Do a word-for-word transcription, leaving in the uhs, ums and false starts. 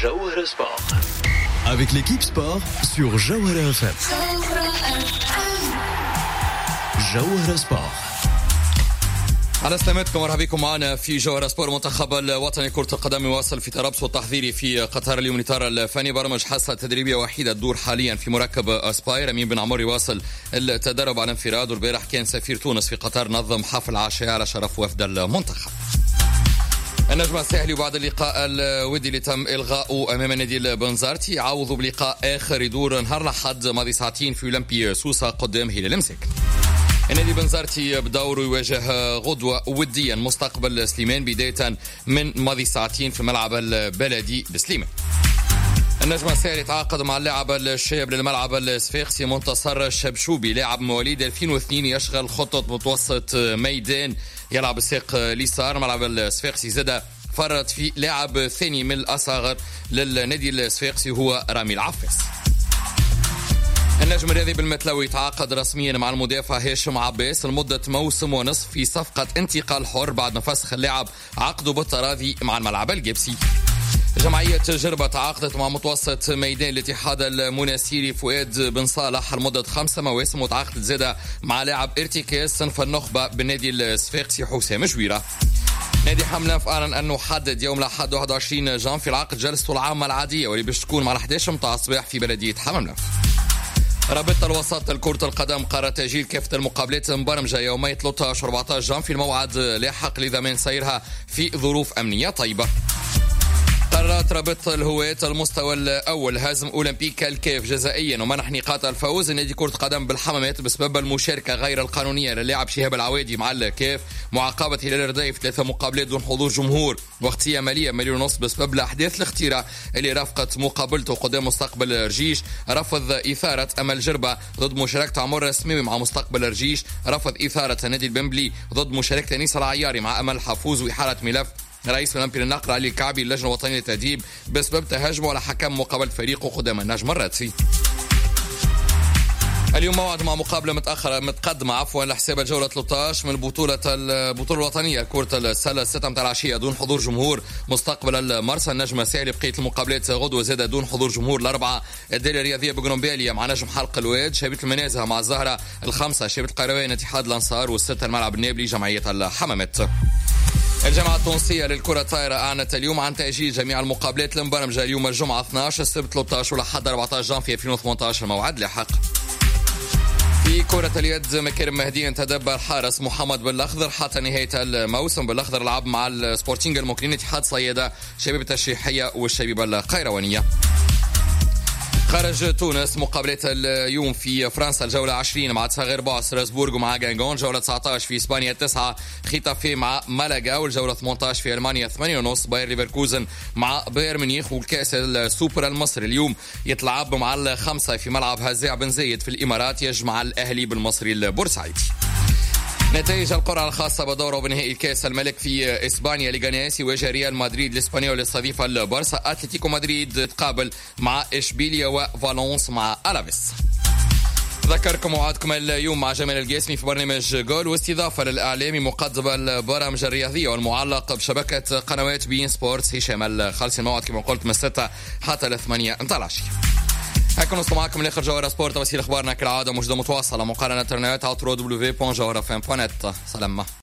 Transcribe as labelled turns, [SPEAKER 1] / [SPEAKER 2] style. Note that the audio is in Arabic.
[SPEAKER 1] Jawahara Sport.
[SPEAKER 2] Avec l'équipe sport sur Jawahara F M. Jawahara Sport.
[SPEAKER 3] على سلامتكم ومرحبا بكم معنا في جوهرة سبور. منتخب الوطني كرة القدم يواصل في ترابصه التحضيري في قطر اليوم لإطار الفني. برمج حصة تدريبية وحيدة تدور حاليا في مركب أسباير. أمين بن عمر يواصل التدرب على انفراد، والبارح كان سفير تونس في قطر نظم حفل عشاء على شرف وفد المنتخب. النجم الساحلي بعد اللقاء الودي اللي تم إلغاؤه أمام النادي البنزرتي عوضوا بلقاء آخر يدور نهار الأحد ماضي ساعتين في أولمبي سوسة قدام هلال المساك. النادي بنزرتي بدوره يواجه غدوة وديا مستقبل سليمان بداية من ماضي ساعتين في الملعب البلدي بسليمان. النجم الساحلي تعاقد مع اللاعب الشاب للملعب الصفاقسي منتصر الشبشوبي، لاعب مواليد ألفين واثنين يشغل خطة متوسط ميدان، يلعب الساق اليسار. ملعب الصفاقسي زاد فرط في لاعب ثاني من الأصاغر للنادي الصفاقسي هو رامي العفاس. النجم الرياضي بالمتلوي تعاقد رسميا مع المدافع هاشم عباس لمدة موسم ونصف في صفقة انتقال حر بعد ما فسخ اللاعب عقده بالتراضي مع الملعب الجبسي. جمعية جربة تعاقدت مع متوسط ميدان الاتحاد المناسيري فؤاد بن صالح لمدة خمسة مواسم، وتعاقدت زادة مع لاعب ارتكاز صنف النخبة بالنادي الصفاقسي حسام جويرة. نادي حملاف أعلن أنه حدد يوم الأحد واحد وعشرين جانفي العقد جلسته العامة العادية واللي باش تكون مع الحداش متاع الصباح في بلدية حملاف. رابطة الوسط لكرة القدم قرر تأجيل كافة المقابلات المبرمجة يومي ثلاثة عشر وأربعة عشر جانفي الموعد لاحق لضمان سيرها في ظروف أمنية طيبة. قررت رابطة الهواة المستوى الأول هزم أولمبيك الكاف جزائيا ومنح نقاط الفوز نادي كرة قدم بالحمامات بسبب المشاركة غير القانونية للاعب شهاب العوادي مع الكاف، معاقبة هلال الرداي في ثلاثة مقابلات دون حضور جمهور واغتية مالية مليون ونص بسبب الأحداث الاختيرة اللي رافقت مقابلته قدام مستقبل رجيش. رفض إثارة أمل جربة ضد مشاركة عمر السميمي مع مستقبل رجيش. رفض إثارة نادي البنبلي ضد مشاركة نيس العياري مع أمل حفوز، وإحالة ملف رئيس الأولمبي للنقر علي الكعبي اللجنة الوطنية للتأديب بسبب تهاجمه على حكم مقابل فريقه قدام النجم الراتسي. اليوم موعد مع مقابلة متأخرة متقدمة عفوا لحساب الجولة ثلاثة عشر من بطولة البطولة الوطنية كرة السلة الستة متاع العشية دون حضور جمهور مستقبل المرسى. النجم الساحلي بقية المقابلات غدوة زاد دون حضور جمهور الأربعة. الدائرة الرياضية بقنبالية مع نجم حلق الواد، شبيبة المنازه مع الزهرة الخمسة، شبيبة القيروان اتحاد الأنصار، والستة الملعب النابلي جمعية الحمامات. الجامعة التونسية للكرة الطائرة أعلنت اليوم عن تأجيل جميع المقابلات المبرمجة اليوم الجمعة اثني عشر السبت ثلاثة عشر ولحد أربعة عشر جانفي ألفين وثمانية عشر موعد لاحق. في كرة اليد مكرم مهدي تدبر حارس محمد بالأخضر حتى نهاية الموسم. بالأخضر لعب مع السبورتينج المكرين اتحاد صيادة شبيبة التشريحية والشبيبة القيروانية. خارج تونس مقابلات اليوم في فرنسا الجولة عشرين مع تصغير باع ستراسبورغ ومع غانغون. جولة تسعة عشر في إسبانيا تسعة خيتافي مع مالاغا، والجولة ثمانية عشر في ألمانيا ثمانية ونص باير ليفركوزن مع باير ميونخ. والكأس السوبر المصري اليوم يتلعب مع الخمسة في ملعب هزاع بن زايد في الإمارات، يجمع الأهلي بالمصري البورسعيدي. نتائج القرعة الخاصة بدوره بنهائي الكاس الملك في إسبانيا ليغانيس يواجه ريال مدريد الإسبانيول يستضيف البارسا. أتلتيكو مدريد تقابل مع إشبيليا وفالونس مع ألافيس. ذكركم موعدكم اليوم مع جمال القاسمي في برنامج جول، واستضافة للإعلامي مقدم البرامج الرياضية والمعلق بشبكة قنوات بين سبورتس هشام الخالصي. الموعد كما قلت من الستة حتى الثمانية متاع العشية. هكا نوصل معكم لاخر جوهرة سبورت. وسيل اخبارنا كالعاده موجوده متواصله مقارنه انترنت على دبليو دبليو دوت جوهرة اف ام دوت نت. سلام.